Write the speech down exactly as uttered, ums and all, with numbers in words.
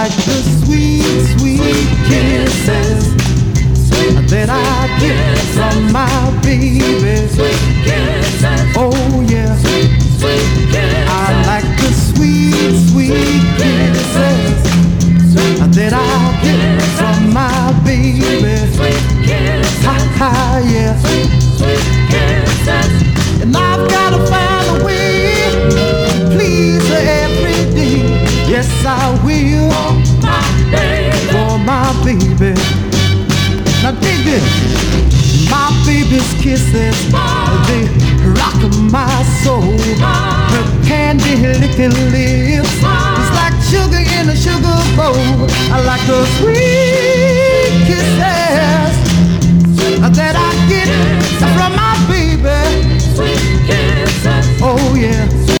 like the sweet, sweet kisses that I get from my baby. Oh yeah, I like the sweet, sweet kisses that I get from my baby. Ha ha yeah. And I've gotta find a way to please her every day. Yes, I will for my baby. Now dig this. My baby's kisses, they rock my soul. Her candy licking lips, it's like sugar in a sugar bowl. I like those sweet kisses that I get from my